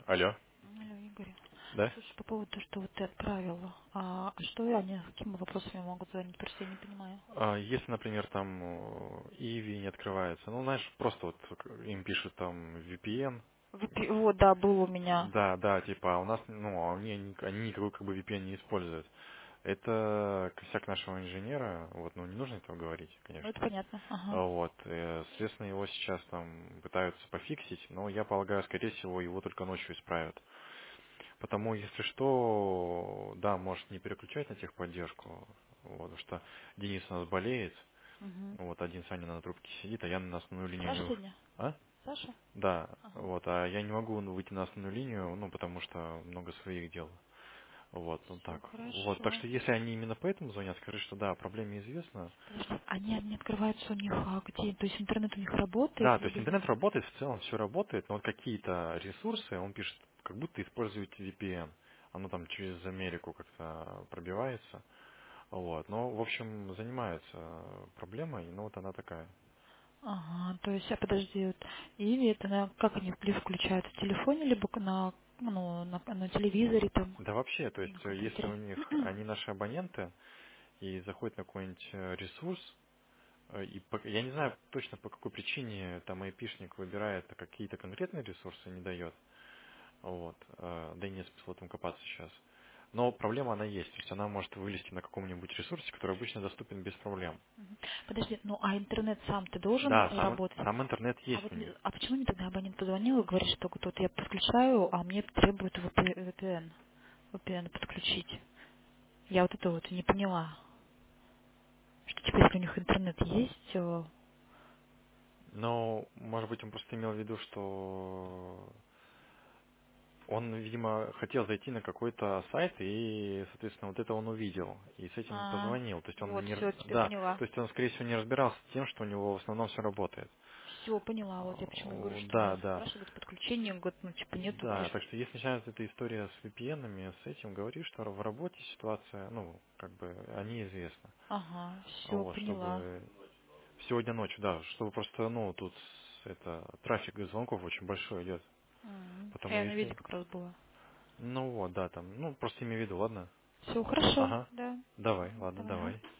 Алло, Алло, Игорь. да? Слушай, по поводу того, что вот ты отправила, а что они, с какими вопросами могут звонить? Просто я не понимаю. Если, например, там Иви не открывается, ну, знаешь, просто вот им пишут там VPN. Вот, да, был у меня. Да, да, типа, а у нас, ну, а они никакой как бы VPN не используют. Это косяк нашего инженера, вот, ну, не нужно этого говорить, Ну, это конечно. понятно. Ага. Вот, соответственно, его сейчас там пытаются пофиксить, но я полагаю, скорее всего, его только ночью исправят. Потому, если что, да, может не переключать на техподдержку, вот, потому что Денис у нас болеет, Угу. вот, один Саня на трубке сидит, а я на основную линию не Саша выхожу. сегодня? А? Саша? Да, Ага. вот, а я не могу выйти на основную линию, ну, потому что много своих дел. Вот, ну Все так. Вот, так хорошо. что если они именно поэтому звонят, скажи, что да, проблема известна. Подожди, они не открываются у них, а где? То есть интернет у них работает Да, то есть или интернет нет? работает, в целом все работает, но вот какие-то ресурсы, он пишет, как будто используете VPN. Оно там через Америку как-то пробивается. Вот. Но, в общем, занимается проблемой, но вот она такая. Ага, то есть, подожди, вот Иви, это как они включают в телефоне, либо на телевизоре там, Да вообще, то есть, на если компьютере? у них, они наши абоненты, и заходят на какой-нибудь ресурс, я не знаю точно по какой причине там айпишник выбирает какие-то конкретные ресурсы, не дает. Вот. Да и не смысла в этом копаться сейчас. Но проблема она есть, то есть она может вылезти на каком-нибудь ресурсе, который обычно доступен без проблем. Мгм. Подожди, ну а интернет сам ты должен Да, работать? сам интернет А есть вот у них. а почему мне тогда абонент позвонил и говорит, что вот я подключаю, а мне требует VPN подключить? Я вот это вот не поняла. Что типа если у них интернет есть, Но, может быть, он просто имел в виду, что он, видимо, хотел зайти на какой-то сайт, и, соответственно, вот это он увидел, и с этим позвонил. То есть он вот, не, все, теперь да, поняла. то есть он, скорее всего, не разбирался с тем, что у него в основном все работает. Все, поняла. Вот я почему и говорю, что меня Да, да, спрашивают подключение, говорят, ну типа нету, да. говоришь. Так что если начинается эта история с VPN-ами, с этим, говори, что в работе ситуация, ну, как бы, они известны. Ага, все, Вот, поняла. чтобы сегодня ночью, да, чтобы просто, ну, тут это трафик звонков очень большой идет. Потому Я на видео если, как раз была. ну вот, да, там, ну, просто имей в виду, ладно? Все, хорошо, Ага. да. Давай, ладно, Давай, ага. давай.